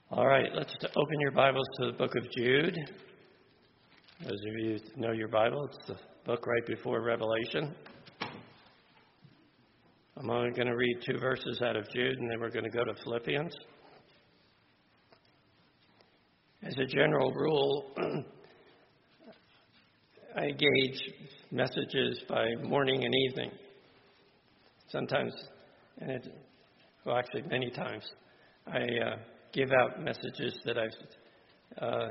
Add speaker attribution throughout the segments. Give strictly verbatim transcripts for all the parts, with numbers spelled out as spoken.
Speaker 1: All right, let's open your Bibles to the book of Jude. Those of you who know your Bible, it's the book right before Revelation. I'm only going to read two verses out of Jude, and then we're going to go to Philippians. As a general rule, I gauge messages by morning and evening. Sometimes, and it, well, actually many times, I uh, give out messages that I've uh,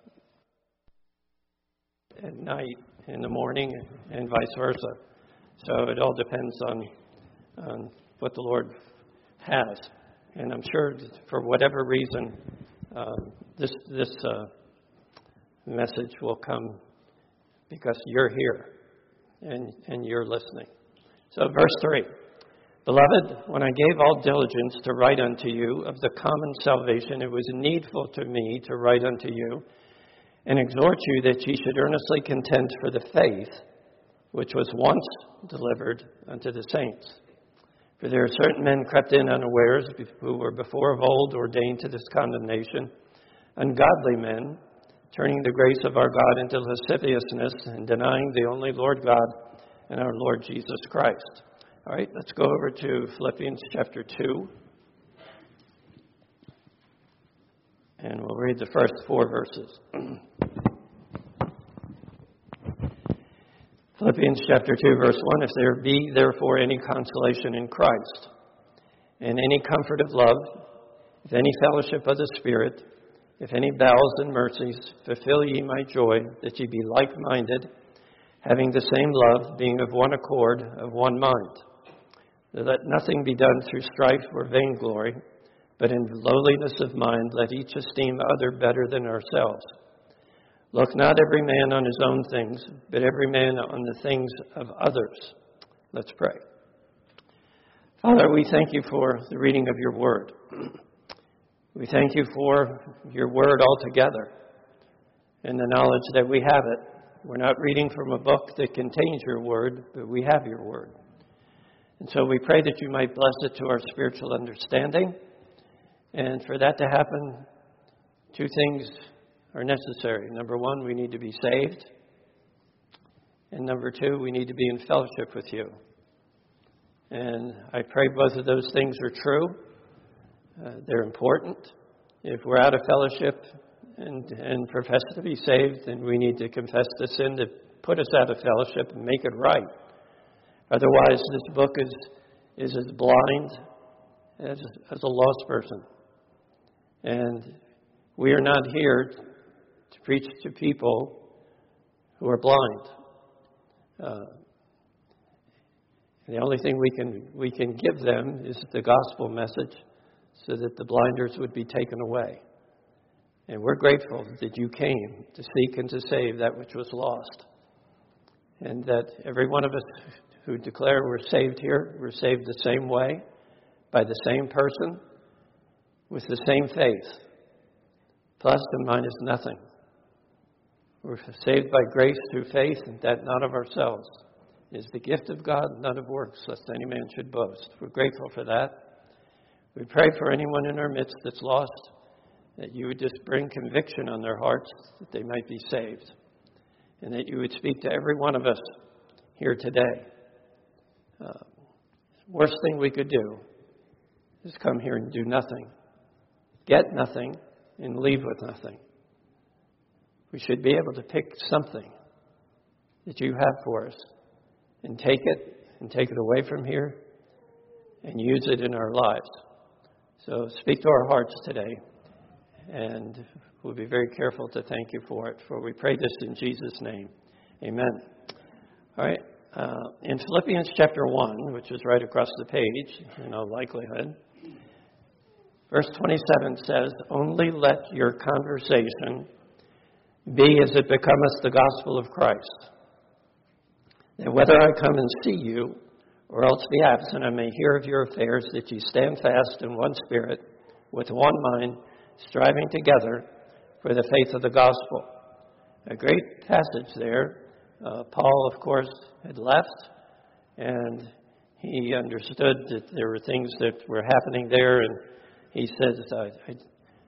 Speaker 1: at night, in the morning, and vice versa. So it all depends on, on what the Lord has. And I'm sure for whatever reason, uh, this this uh, message will come because you're here and, and you're listening. So verse three. Beloved, when I gave all diligence to write unto you of the common salvation, it was needful to me to write unto you and exhort you that ye should earnestly contend for the faith which was once delivered unto the saints. For there are certain men crept in unawares, who were before of old ordained to this condemnation, ungodly men, turning the grace of our God into lasciviousness and denying the only Lord God and our Lord Jesus Christ. All right, let's go over to Philippians chapter two. And we'll read the first four verses. Philippians chapter two, verse one. If there be therefore any consolation in Christ, and any comfort of love, if any fellowship of the Spirit, if any bowels and mercies, fulfill ye my joy, that ye be like-minded, having the same love, being of one accord, of one mind. Let nothing be done through strife or vainglory, but in lowliness of mind let each esteem other better than ourselves. Look not every man on his own things, but every man on the things of others. Let's pray. Father, we thank you for the reading of your word. We thank you for your word altogether and the knowledge that we have it. We're not reading from a book that contains your word, but we have your word. And so we pray that you might bless it to our spiritual understanding. And for that to happen, two things are necessary. Number one, we need to be saved. And number two, we need to be in fellowship with you. And I pray both of those things are true. Uh, they're important. If we're out of fellowship and, and profess to be saved, then we need to confess the sin that put us out of fellowship and make it right. Otherwise, this book is is as blind as, as a lost person. And we are not here to preach to people who are blind. Uh, the only thing we can we can give them is the gospel message so that the blinders would be taken away. And we're grateful that you came to seek and to save that which was lost. And that every one of us who declare we're saved here, we're saved the same way, by the same person, with the same faith. Plus and minus nothing. We're saved by grace through faith, and that not of ourselves. It is the gift of God, not of works, lest any man should boast. We're grateful for that. We pray for anyone in our midst that's lost, that you would just bring conviction on their hearts, that they might be saved. And that you would speak to every one of us here today. Uh, worst thing we could do is come here and do nothing, get nothing, and leave with nothing. We should be able to pick something that you have for us and take it and take it away from here and use it in our lives. So speak to our hearts today, and we'll be very careful to thank you for it, for we pray this in Jesus' name. Amen. All right. Uh, in Philippians chapter one, which is right across the page, in all likelihood, verse twenty-seven says, only let your conversation be as it becometh the gospel of Christ, that whether I come and see you, or else be absent, I may hear of your affairs, that ye stand fast in one spirit, with one mind, striving together for the faith of the gospel. A great passage there. Uh, Paul, of course, had left, and he understood that there were things that were happening there, and he says, I, I,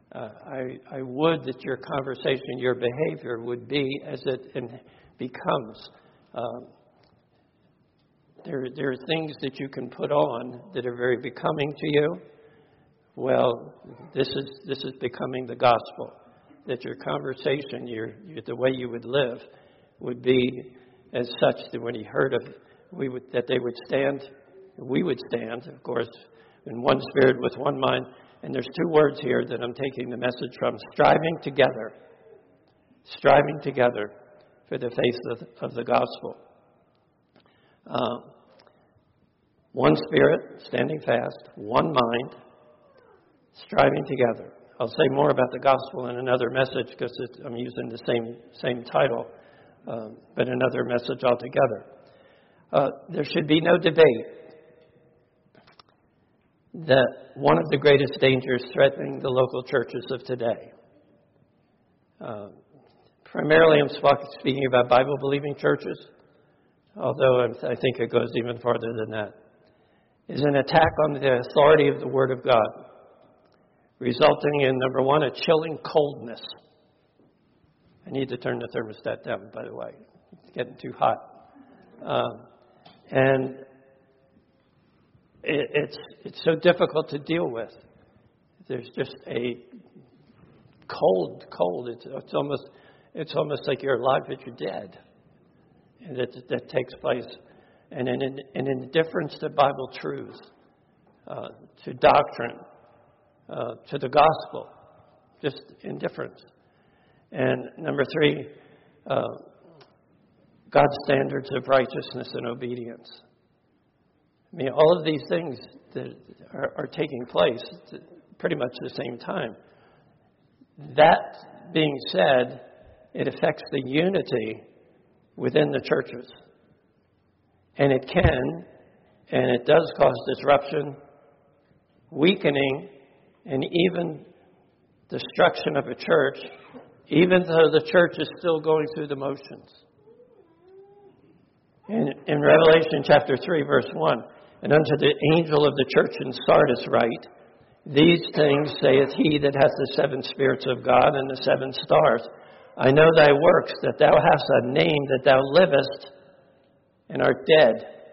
Speaker 1: Uh, I, I would that your conversation, your behavior would be as it becomes. Um, there, there are things that you can put on that are very becoming to you. Well, this is this is becoming the gospel. That your conversation, your, your the way you would live, would be as such that when he heard of, we would that they would stand, we would stand, of course, in one spirit with one mind. And there's two words here that I'm taking the message from: striving together, striving together for the faith of, of the gospel. Um, one spirit, standing fast, one mind, striving together. I'll say more about the gospel in another message because I'm using the same same title, um, but another message altogether. Uh, there should be no debate that one of the greatest dangers threatening the local churches of today, uh, primarily I'm speaking about Bible-believing churches, although I think it goes even farther than that, is an attack on the authority of the Word of God, resulting in, number one, a chilling coldness. I need to turn the thermostat down, by the way. It's getting too hot. Um, and it, it's it's so difficult to deal with. There's just a cold, cold. It's, it's almost it's almost like you're alive but you're dead. And that, that takes place. And an, an indifference to Bible truths, uh, to doctrine, Uh, to the gospel, just indifference. And number three, uh, God's standards of righteousness and obedience. I mean, all of these things that are, are taking place at pretty much the same time. That being said, it affects the unity within the churches. And it can, and it does cause disruption, weakening, and even destruction of a church, even though the church is still going through the motions. In, in Revelation chapter three, verse one, and unto the angel of the church in Sardis write, these things saith he that hath the seven spirits of God and the seven stars. I know thy works, that thou hast a name, that thou livest and art dead.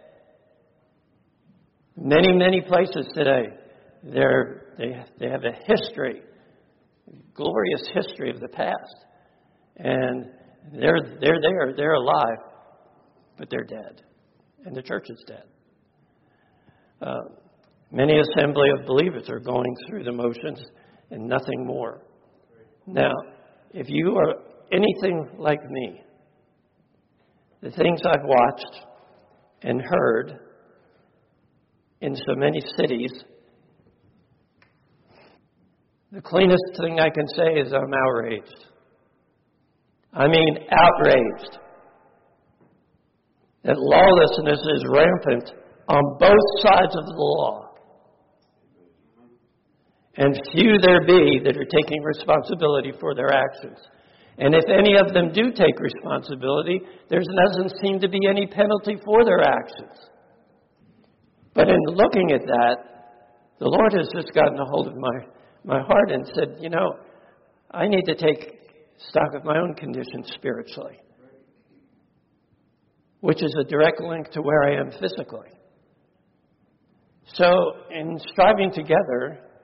Speaker 1: Many, many places today, they're They they have a history, glorious history of the past, and they're they're there, they're alive, but they're dead, and the church is dead. Uh, many assembly of believers are going through the motions and nothing more. Now, if you are anything like me, the things I've watched and heard in so many cities, the cleanest thing I can say is I'm outraged. I mean, outraged. That lawlessness is rampant on both sides of the law. And few there be that are taking responsibility for their actions. And if any of them do take responsibility, there doesn't seem to be any penalty for their actions. But in looking at that, the Lord has just gotten a hold of my my heart and said, you know, I need to take stock of my own condition spiritually, which is a direct link to where I am physically. So in striving together,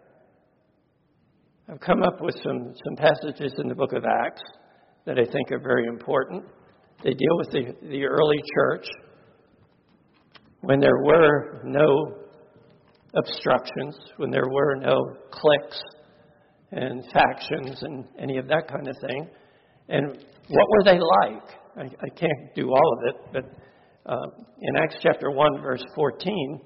Speaker 1: I've come up with some, some passages in the book of Acts that I think are very important. They deal with the, the early church when there were no obstructions, when there were no cliques and factions and any of that kind of thing. And what were they like? I, I can't do all of it, but uh, in Acts chapter one, verse fourteen,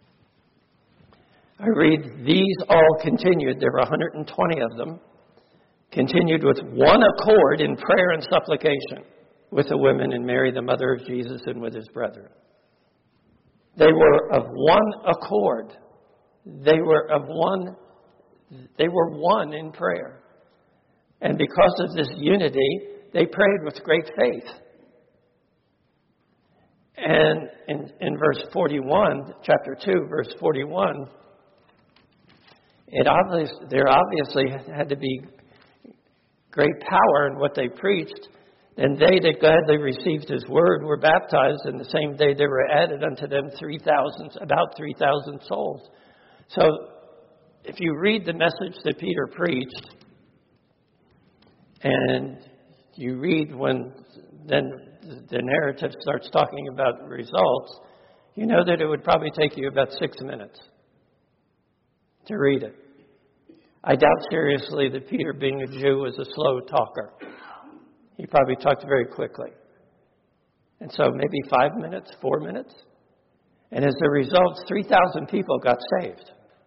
Speaker 1: I read, these all continued, there were one hundred twenty of them, continued with one accord in prayer and supplication with the women and Mary, the mother of Jesus, and with his brethren. They were of one accord. They were of one, they were one in prayer. And because of this unity, they prayed with great faith. And in, in verse forty-one, chapter two, verse forty-one, it obvious, there obviously had to be great power in what they preached. And they that gladly received his word were baptized, and the same day there were added unto them three thousand, about three thousand souls. So if you read the message that Peter preached, and you read when then the narrative starts talking about results, you know that it would probably take you about six minutes to read it. I doubt seriously that Peter, being a Jew, was a slow talker. He probably talked very quickly. And so maybe five minutes, four minutes. And as a result, three thousand people got saved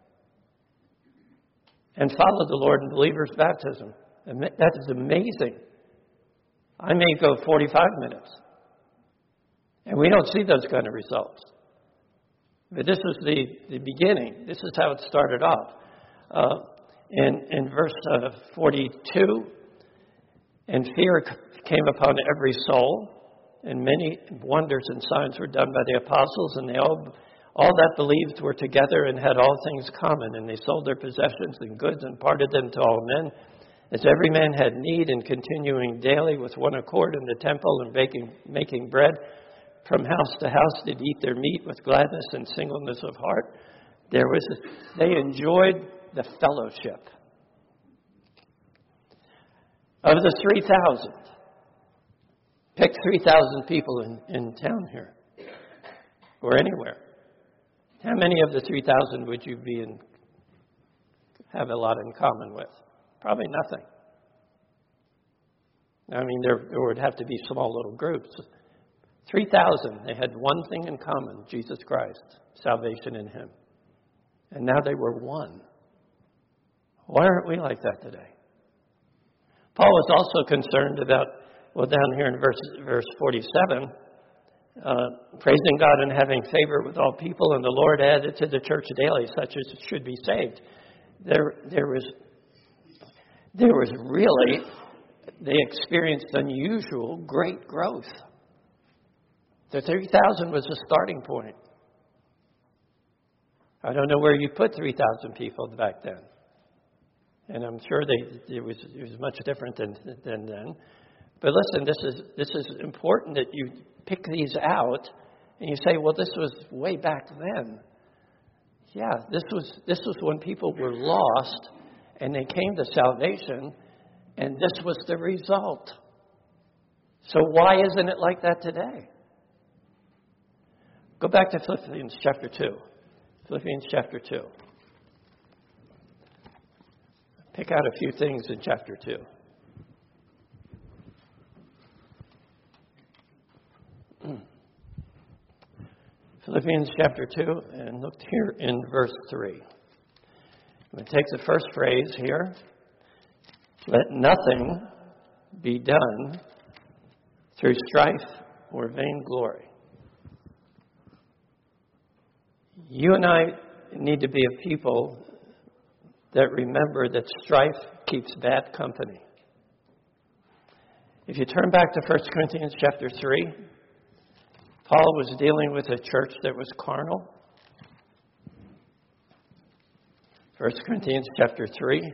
Speaker 1: and followed the Lord in believers' baptism. And that is amazing. I may go forty-five minutes. And we don't see those kind of results. But this is the, the beginning. This is how it started off. Uh, in, in verse uh, forty-two, and fear came upon every soul, and many wonders and signs were done by the apostles, and they all, all that believed were together and had all things common, and they sold their possessions and goods and parted them to all men, as every man had need, and continuing daily with one accord in the temple and baking, making bread from house to house, did eat their meat with gladness and singleness of heart. There was, they enjoyed the fellowship. Of the three thousand, pick three thousand people in, in town here, or anywhere. How many of the three thousand would you be in, have a lot in common with? Probably nothing. I mean, there, there would have to be small little groups. three thousand, they had one thing in common, Jesus Christ, salvation in him. And now they were one. Why aren't we like that today? Paul was also concerned about, well, down here in verse, verse forty-seven, uh, praising God and having favor with all people, and the Lord added to the church daily such as should be saved. There, there was, there was really, they experienced unusual great growth. The three thousand was the starting point. I don't know where you put three thousand people back then. And I'm sure they, it, was, it was much different than, than then. But listen, this is, this is important that you pick these out and you say, well, this was way back then. Yeah, this was, this was when people were lost and they came to salvation, and this was the result. So why isn't it like that today? Go back to Philippians chapter two. Philippians chapter two. Pick out a few things in chapter two. Philippians chapter two, and look here in verse three. I'm going to take the first phrase here. Let nothing be done through strife or vainglory. You and I need to be a people that remember that strife keeps bad company. If you turn back to First Corinthians chapter three, Paul was dealing with a church that was carnal. First Corinthians chapter three.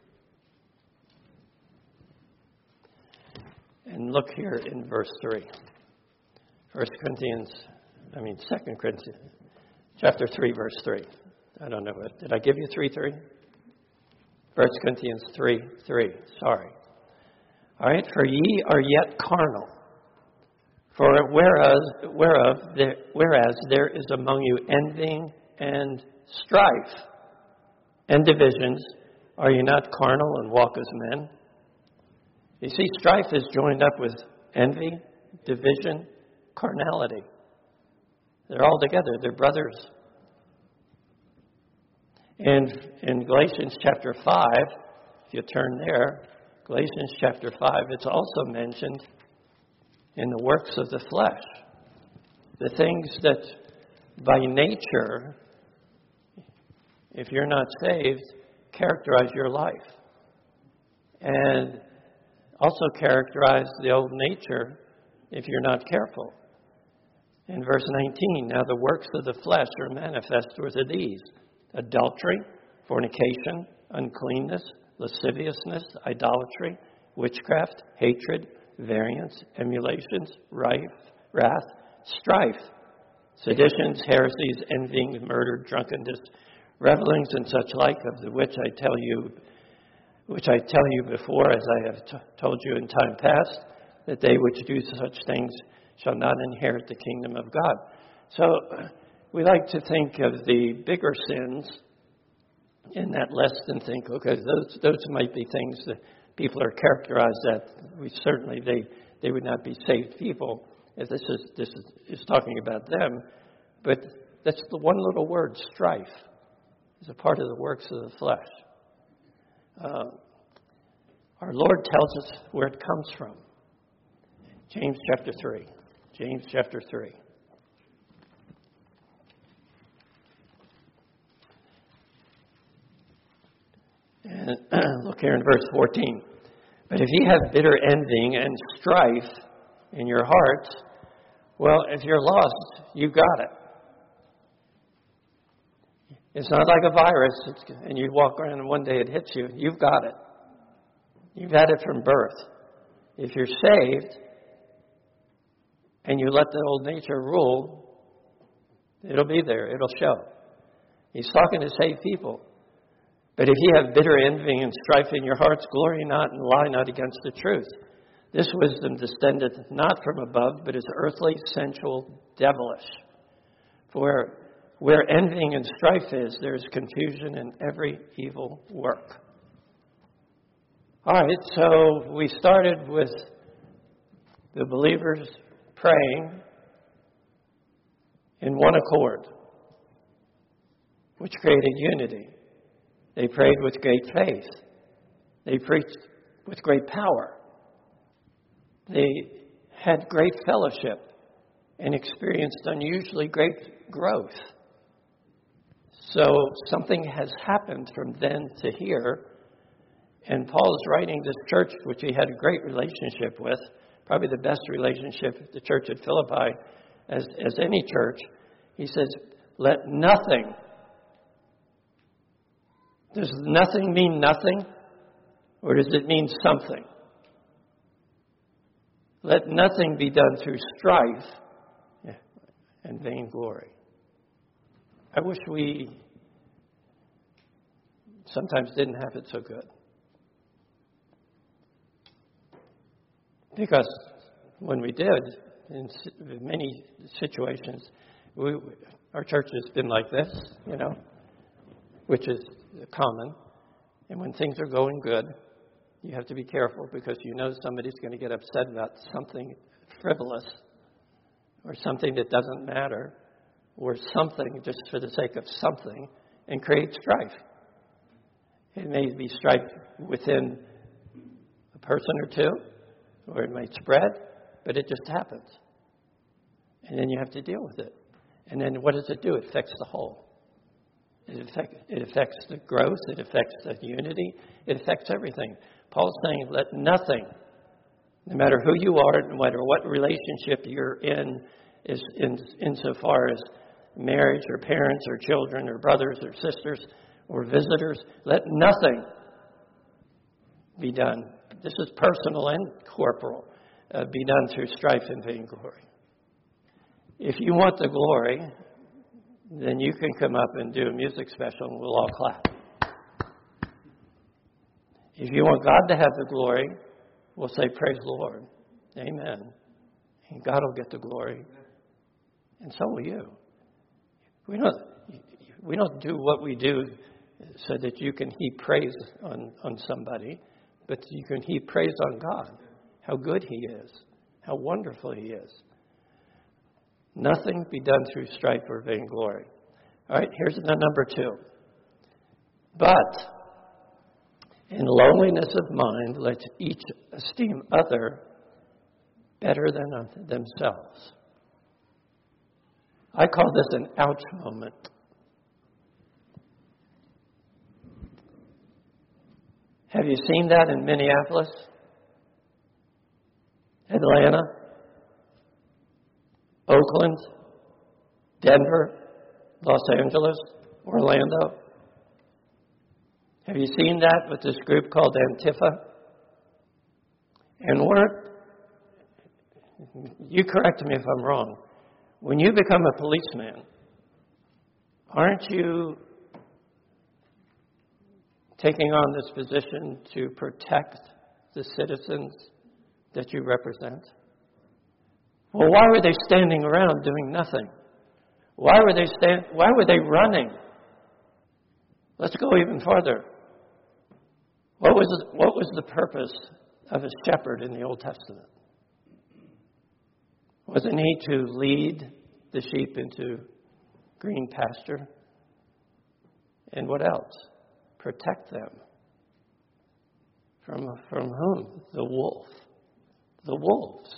Speaker 1: And look here in verse three. First Corinthians, I mean Second Corinthians, chapter three, verse three. I don't know. Did I give you three, three? First Corinthians three, three. Sorry. All right. For ye are yet carnal. For whereas, whereof there, whereas there is among you envying and strife and divisions, are you not carnal and walk as men? You see, strife is joined up with envy, division, carnality. They're all together. They're brothers. And in Galatians chapter five, if you turn there, Galatians chapter five, it's also mentioned in the works of the flesh. The things that by nature, if you're not saved, characterize your life. And also characterize the old nature if you're not careful. In verse nineteen, now the works of the flesh are manifest, which are these: adultery, fornication, uncleanness, lasciviousness, idolatry, witchcraft, hatred, variance, emulations, rife, wrath, strife, seditions, heresies, envying, murder, drunkenness, revelings, and such like, of the which I tell you, which I tell you before, as I have t- told you in time past, that they which do such things shall not inherit the kingdom of God. So we like to think of the bigger sins in that less than think, okay, those those might be things that people are characterized that we certainly they they would not be saved people if this is this is, is talking about them. But that's the one little word, strife, is a part of the works of the flesh. Uh, our Lord tells us where it comes from. James chapter three. James chapter three. And look here in verse fourteen. But if ye have bitter envying and strife in your hearts, well, if you're lost, you got it. It's not like a virus, it's, and you walk around and one day it hits you. You've got it. You've had it from birth. If you're saved and you let the old nature rule, it'll be there. It'll show. He's talking to saved people. But if ye have bitter envy and strife in your hearts, glory not and lie not against the truth. This wisdom descendeth not from above, but is earthly, sensual, devilish. For where envying and strife is, there is confusion in every evil work. All right, so we started with the believers praying in one accord, which created unity. They prayed with great faith. They preached with great power. They had great fellowship and experienced unusually great growth. So something has happened from then to here. And Paul is writing this church, which he had a great relationship with, probably the best relationship the church at Philippi as, as any church. He says, let nothing, does nothing mean nothing? Or does it mean something? Let nothing be done through strife and vainglory. I wish we sometimes didn't have it so good. Because when we did, in many situations, we, our church has been like this, you know, which is common. And when things are going good, you have to be careful because you know somebody's going to get upset about something frivolous or something that doesn't matter or something just for the sake of something and create strife. It may be strife within a person or two, or it might spread, but it just happens. And then you have to deal with it. And then what does it do? It affects the whole. It, affect, it affects the growth. It affects the unity. It affects everything. Paul's saying, let nothing, no matter who you are, no matter what relationship you're in, is in insofar as marriage or parents or children or brothers or sisters or visitors, let nothing be done. This is personal and corporal. Uh, be done through strife and vainglory. If you want the glory, then you can come up and do a music special and we'll all clap. If you want God to have the glory, we'll say, praise the Lord. Amen. And God will get the glory. And so will you. We don't, we don't do what we do so that you can heap praise on, on somebody, but you can heap praise on God. How good He is. How wonderful He is. Nothing be done through strife or vainglory. All right, here's the number two. But in lowliness of mind, let each esteem other better than themselves. I call this an ouch moment. Have you seen that in Minneapolis, Atlanta, Oakland, Denver, Los Angeles, Orlando? Have you seen that with this group called Antifa? And weren't, you correct me if I'm wrong, when you become a policeman, aren't you taking on this position to protect the citizens that you represent? Well, why were they standing around doing nothing? Why were they stand, why were they running? Let's go even farther. What was what was the purpose of a shepherd in the Old Testament? Wasn't he to lead the sheep into green pasture? And what else? Protect them. From, from whom? The wolf. The wolves.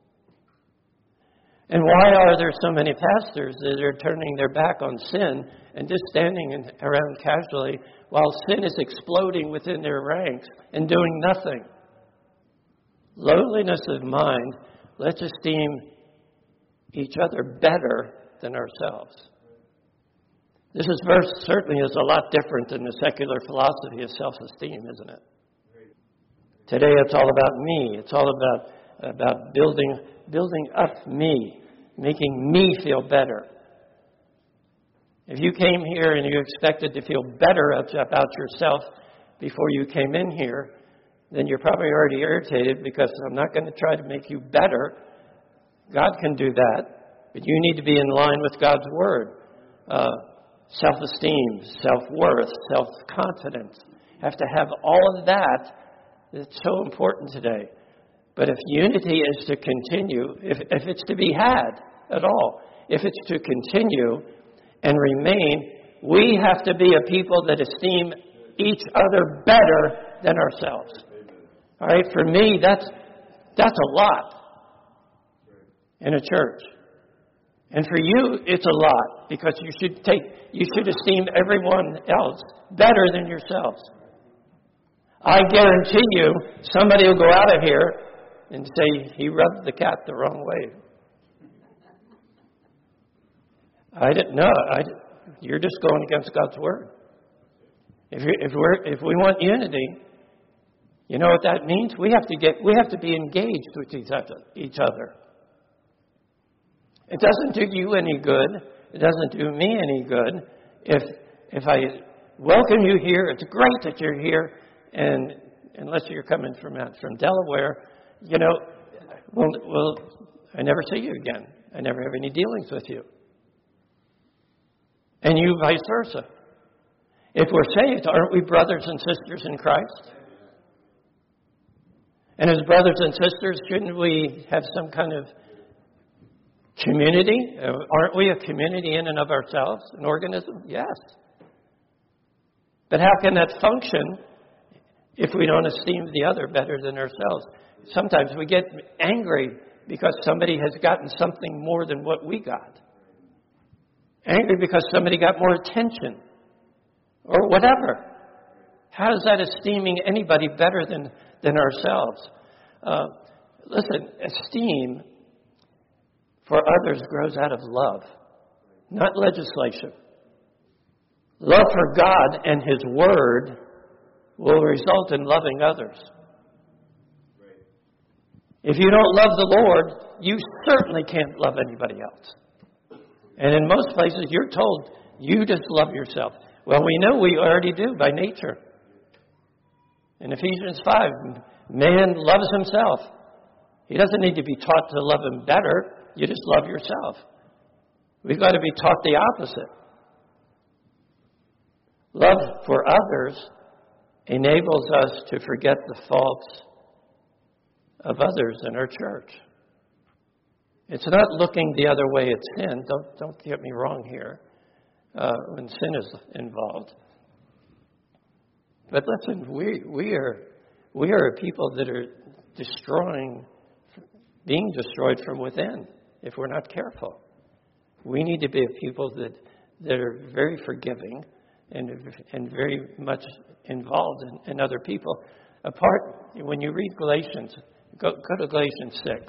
Speaker 1: And why are there so many pastors that are turning their back on sin and just standing in, around casually while sin is exploding within their ranks and doing nothing? Lowliness of mind, let's esteem each other better than ourselves. This is verse certainly is a lot different than the secular philosophy of self-esteem, isn't it? Today it's all about me. It's all about, about building, building up me, making me feel better. If you came here and you expected to feel better about yourself before you came in here, then you're probably already irritated because I'm not going to try to make you better. God can do that, but you need to be in line with God's Word. Uh, self-esteem, self-worth, self-confidence. Have to have all of that. It's so important today. But if unity is to continue, if, if it's to be had at all, if it's to continue and remain, we have to be a people that esteem each other better than ourselves. All right, for me, that's that's a lot in a church. And for you, it's a lot because you should take you should esteem everyone else better than yourselves. I guarantee you, somebody will go out of here and say he rubbed the cat the wrong way. I didn't know. I, you're just going against God's word. If you, if we're if we want unity, you know what that means? We have to get we have to be engaged with each other. Each other. It doesn't do you any good. It doesn't do me any good if if I welcome you here. It's great that you're here, and unless you're coming from from Delaware, you know, well, well, I never see you again. I never have any dealings with you, and you vice versa. If we're saved, aren't we brothers and sisters in Christ? And as brothers and sisters, shouldn't we have some kind of community? Aren't we a community in and of ourselves, an organism? Yes. But how can that function if we don't esteem the other better than ourselves? Sometimes we get angry because somebody has gotten something more than what we got. Angry because somebody got more attention or whatever. How is that esteeming anybody better than, than ourselves? Uh, listen, esteem for others grows out of love, not legislation. Love for God and His Word will result in loving others. If you don't love the Lord, you certainly can't love anybody else. And in most places, you're told, you just love yourself. Well, we know we already do by nature. In Ephesians five, man loves himself. He doesn't need to be taught to love him better. You just love yourself. We've got to be taught the opposite. Love for others enables us to forget the faults of others in our church. It's not looking the other way at sin. Don't, don't get me wrong here. Uh, when sin is involved. But listen, we we are we are a people that are destroying, being destroyed from within if we're not careful. We need to be a people that that are very forgiving and and very much involved in, in other people. Apart, when you read Galatians, go, go to Galatians six.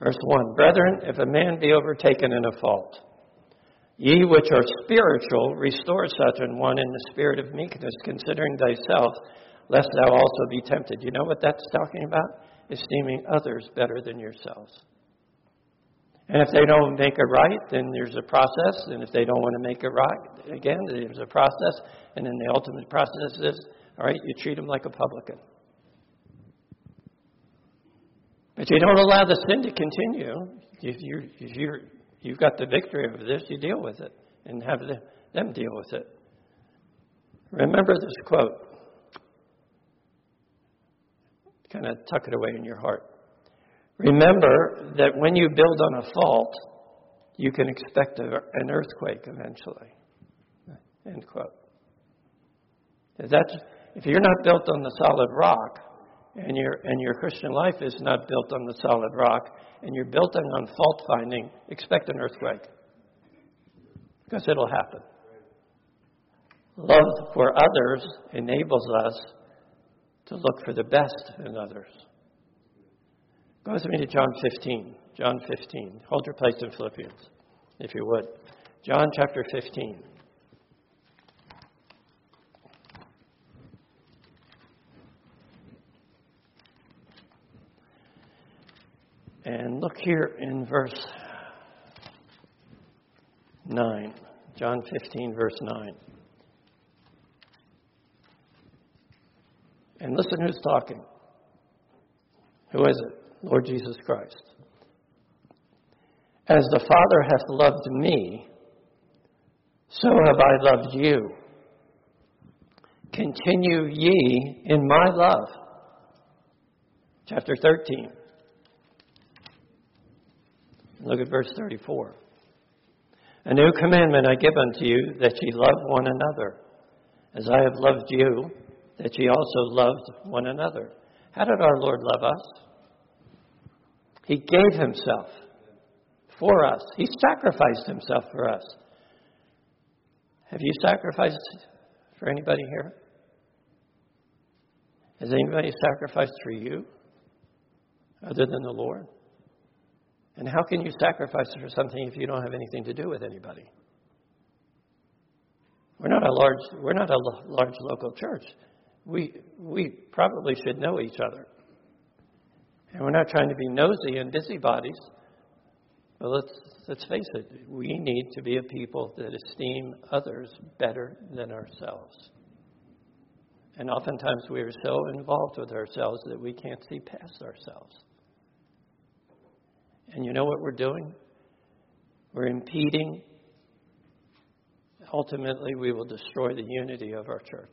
Speaker 1: Verse one, Brethren, if a man be overtaken in a fault, ye which are spiritual, restore such an one in the spirit of meekness, considering thyself, lest thou also be tempted. You know what that's talking about? Esteeming others better than yourselves. And if they don't make it right, then there's a process. And if they don't want to make it right, again, there's a process. And then the ultimate process is, all right, you treat them like a publican. But you don't allow the sin to continue. If you're, if you're, you've got the victory over this, you deal with it and have the, them deal with it. Remember this quote. Kind of tuck it away in your heart. Remember that when you build on a fault, you can expect a, an earthquake eventually. End quote. If, that's, if you're not built on the solid rock, and your and your Christian life is not built on the solid rock, and you're built on fault finding, expect an earthquake. Because it'll happen. Love for others enables us to look for the best in others. Go with me to John fifteen. John fifteen. Hold your place in Philippians, if you would. John chapter fifteen. And look here in verse nine. John fifteen, verse nine. And listen who's talking. Who is it? Lord Jesus Christ. As the Father hath loved me, so have I loved you. Continue ye in my love. Chapter thirteen. Look at verse thirty-four. A new commandment I give unto you, that ye love one another. As I have loved you, that ye also loved one another. How did our Lord love us? He gave himself for us. He sacrificed himself for us. Have you sacrificed for anybody here? Has anybody sacrificed for you other than the Lord? And how can you sacrifice for something if you don't have anything to do with anybody? We're not a large, we're not a large local church. We we probably should know each other. And we're not trying to be nosy and busybodies. But let's let's face it, we need to be a people that esteem others better than ourselves. And oftentimes we are so involved with ourselves that we can't see past ourselves. And you know what we're doing? We're impeding. Ultimately, we will destroy the unity of our church.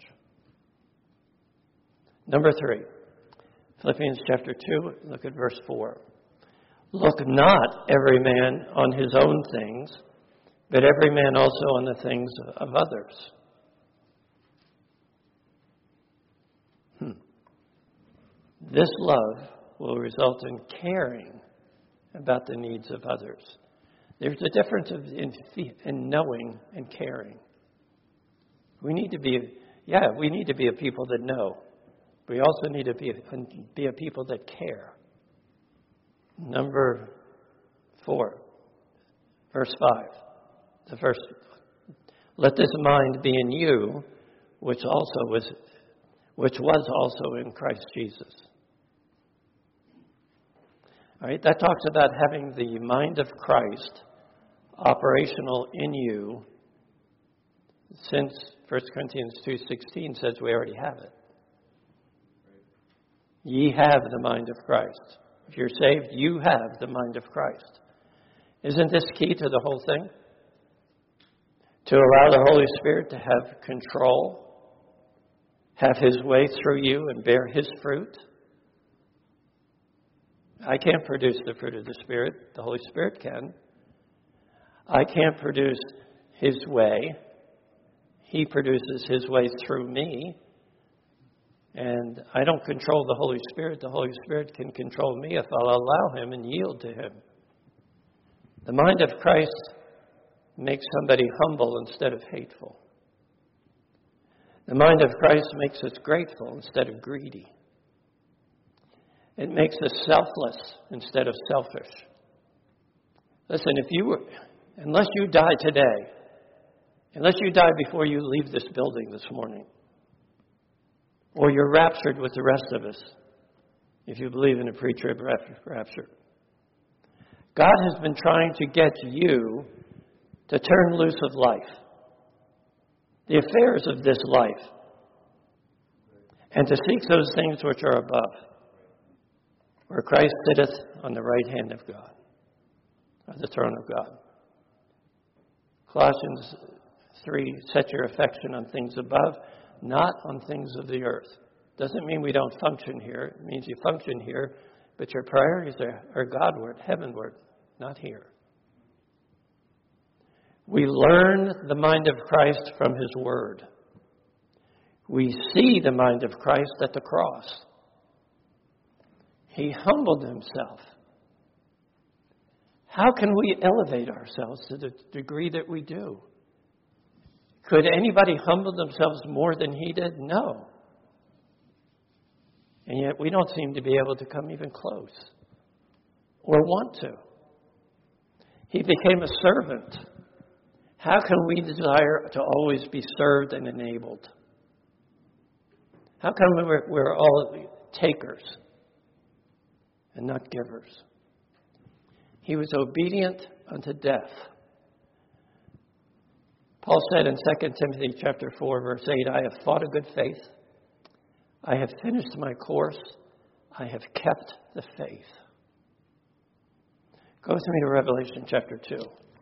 Speaker 1: Number three, Philippians chapter two, look at verse four. Look not every man on his own things, but every man also on the things of others. Hmm. This love will result in caring about the needs of others. There's a difference in, in knowing and caring. We need to be, yeah, we need to be a people that know. We also need to be a, be a people that care. Number four, verse five. The first, let this mind be in you, which also was, which was also in Christ Jesus. All right, that talks about having the mind of Christ operational in you, since First Corinthians two sixteen says we already have it. Ye have the mind of Christ. If you're saved, you have the mind of Christ. Isn't this key to the whole thing? To allow the Holy Spirit to have control, have His way through you and bear His fruit. I can't produce the fruit of the Spirit. The Holy Spirit can. I can't produce His way. He produces His way through me. And I don't control the Holy Spirit. The Holy Spirit can control me if I'll allow Him and yield to Him. The mind of Christ makes somebody humble instead of hateful. The mind of Christ makes us grateful instead of greedy. It makes us selfless instead of selfish. Listen, if you were, unless you die today, unless you die before you leave this building this morning, or you're raptured with the rest of us, if you believe in a pre-trib rapture, God has been trying to get you to turn loose of life, the affairs of this life, and to seek those things which are above, where Christ sitteth on the right hand of God, or the throne of God. Colossians three, set your affection on things above, not on things of the earth. Doesn't mean we don't function here. It means you function here, but your priorities are, are Godward, heavenward, not here. We learn the mind of Christ from His Word. We see the mind of Christ at the cross. He humbled Himself. How can we elevate ourselves to the degree that we do? Could anybody humble themselves more than He did? No. And yet we don't seem to be able to come even close or want to. He became a servant. How can we desire to always be served and enabled? How come we're, we're all takers and not givers? He was obedient unto death. Paul said in Second Timothy chapter four, verse eight, I have fought a good faith. I have finished my course. I have kept the faith. Go with me to Revelation chapter two.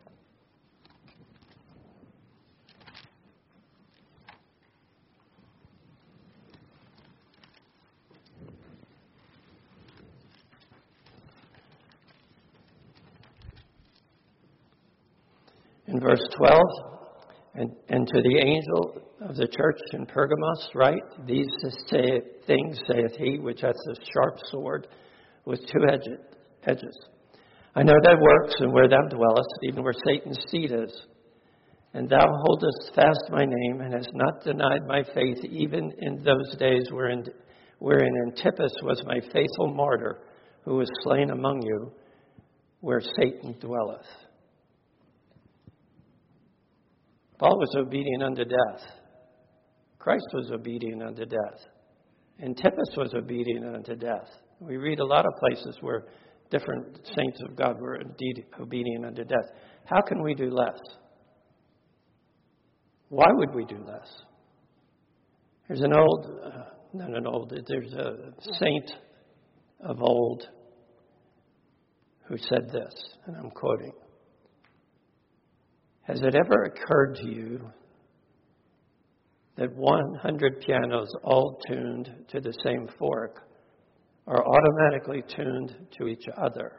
Speaker 1: In verse twelve, and, and to the angel of the church in Pergamos write, these say, things saith he which hath a sharp sword with two edges. edges. I know thy works, and where thou dwellest, even where Satan's seat is. And thou holdest fast my name, and hast not denied my faith, even in those days wherein, wherein Antipas was my faithful martyr, who was slain among you, where Satan dwelleth. Paul was obedient unto death. Christ was obedient unto death. Antipas was obedient unto death. We read a lot of places where different saints of God were indeed obedient unto death. How can we do less? Why would we do less? There's an old, uh, not an old, there's a saint of old who said this, and I'm quoting. Has it ever occurred to you that one hundred pianos all tuned to the same fork are automatically tuned to each other?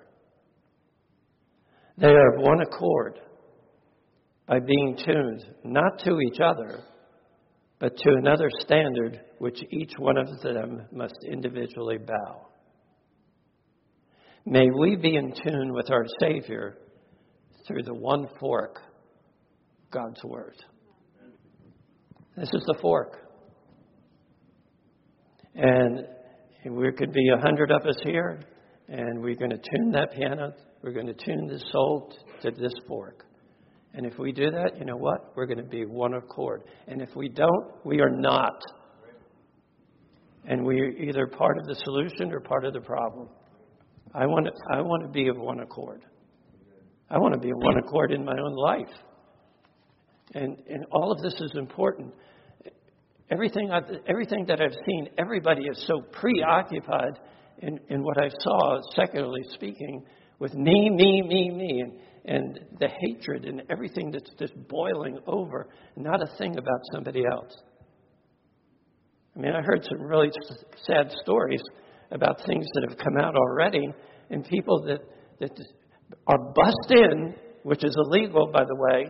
Speaker 1: They are of one accord by being tuned not to each other, but to another standard which each one of them must individually bow. May we be in tune with our Savior through the one fork, God's Word. This is the fork. And we could be a hundred of us here, and we're going to tune that piano. We're going to tune this soul to this fork. And if we do that, you know what? We're going to be one accord. And if we don't, we are not. And we're either part of the solution or part of the problem. I want to, I want to be of one accord. I want to be of one accord in my own life. And, and all of this is important. Everything, I've, everything that I've seen, everybody is so preoccupied in, in what I saw, secularly speaking, with me, me, me, me, and, and the hatred and everything that's just boiling over, not a thing about somebody else. I mean, I heard some really sad stories about things that have come out already, and people that, that are bussed in, which is illegal, by the way.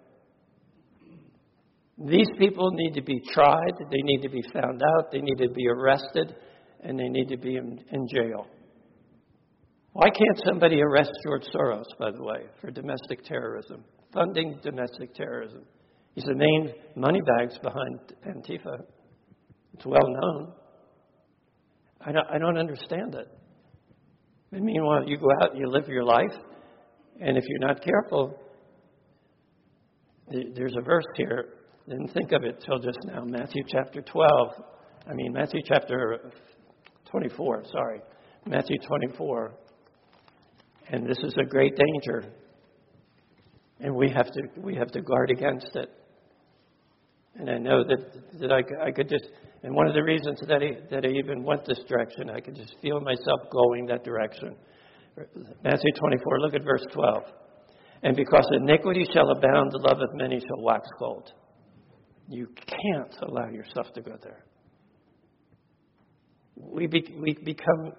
Speaker 1: These people need to be tried, they need to be found out, they need to be arrested, and they need to be in, in jail. Why can't somebody arrest George Soros, by the way, for domestic terrorism, funding domestic terrorism? He's the main money bags behind Antifa. It's well known. I don't, I don't understand it. And meanwhile, you go out and you live your life, And if you're not careful, there's a verse here. Didn't think of it till just now. Matthew chapter twelve. I mean, Matthew chapter twenty-four, sorry. Matthew twenty-four. And this is a great danger. And we have to we have to guard against it. And I know that that I, I could just, and one of the reasons that I, that I even went this direction, I could just feel myself going that direction. Matthew twenty-four, look at verse twelve. And because iniquity shall abound, the love of many shall wax cold. You can't allow yourself to go there. We, be, we become,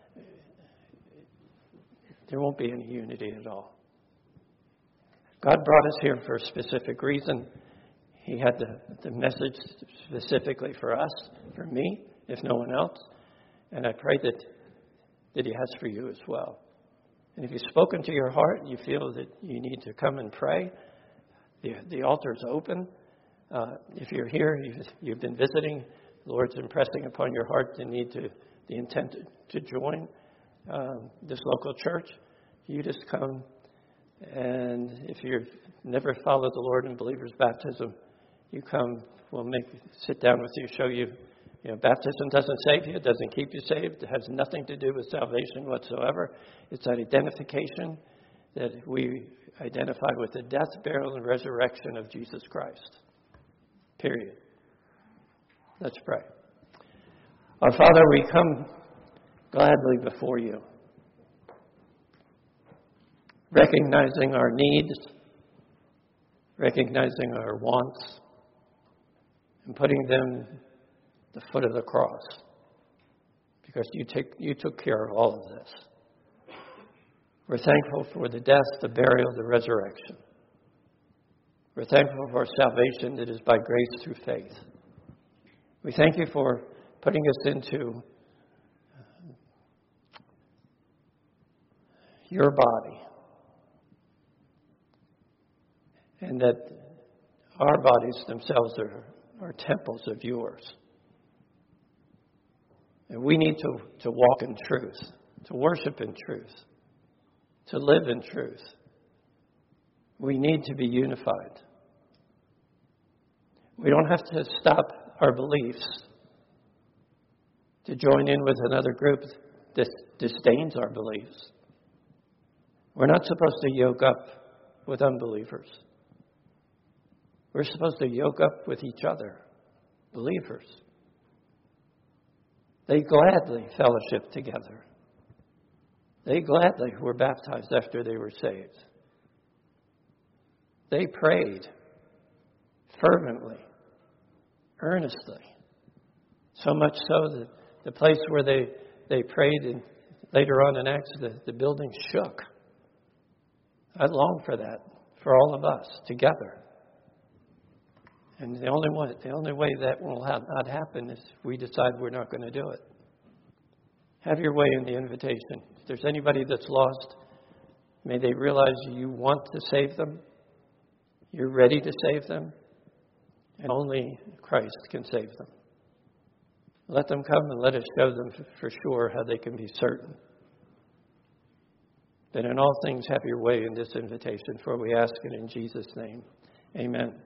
Speaker 1: there won't be any unity at all. God brought us here for a specific reason. He had the, the message specifically for us, for me, if no one else. And I pray that, that He has for you as well. And if you've spoken to your heart, you feel that you need to come and pray, the, the altar is open. Uh, if you're here, you've, you've been visiting, the Lord's impressing upon your heart the need to, the intent to, to join um, this local church, you just come. And if you've never followed the Lord in believer's baptism, you come, we'll make sit down with you, show you, you know, baptism doesn't save you, it doesn't keep you saved, it has nothing to do with salvation whatsoever. It's that identification that we identify with the death, burial, and resurrection of Jesus Christ. Period. Let's pray. Our Father, we come gladly before you, recognizing our needs, recognizing our wants, and putting them at the foot of the cross, because you take you took care of all of this. We're thankful for the death, the burial, the resurrection. We're thankful for salvation that is by grace through faith. We thank you for putting us into your body, and that our bodies themselves are, are temples of yours. And we need to, to walk in truth, to worship in truth, to live in truth. We need to be unified. We don't have to stop our beliefs to join in with another group that disdains our beliefs. We're not supposed to yoke up with unbelievers. We're supposed to yoke up with each other, believers. They gladly fellowship together. They gladly were baptized after they were saved. They prayed fervently, earnestly. So much so that the place where they, they prayed, and later on in Acts, the, the building shook. I long for that, for all of us together. And the only way, the only way that will have not happen is if we decide we're not going to do it. Have your way in the invitation. If there's anybody that's lost, may they realize you want to save them. You're ready to save them. And only Christ can save them. Let them come and let us show them for sure how they can be certain. That in all things have your way in this invitation, for we ask it in Jesus' name. Amen.